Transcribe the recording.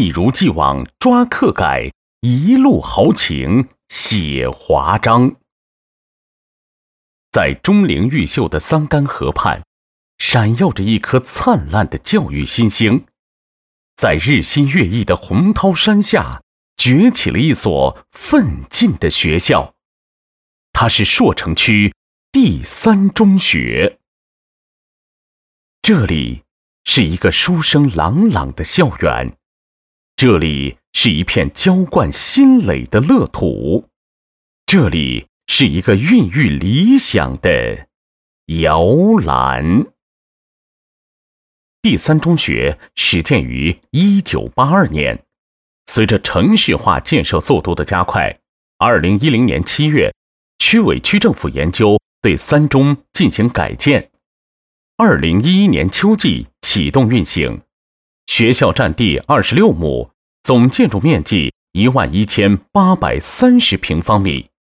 一如既往抓课改，一路豪情写华章。在钟灵毓秀的桑干河畔，闪耀着一颗灿烂的教育新星。在日新月异的洪涛山下，崛起了一所奋进的学校。它是朔城区第三中学。这里是一个书声朗朗的校园，这里是一片浇灌新蕾的乐土，这里是一个孕育理想的摇篮。第三中学始建于1982年，随着城市化建设速度的加快，2010年7月，区委区政府研究对三中进行改建。2011年秋季启动运行，学校占地26亩，总建筑面积11830平方米。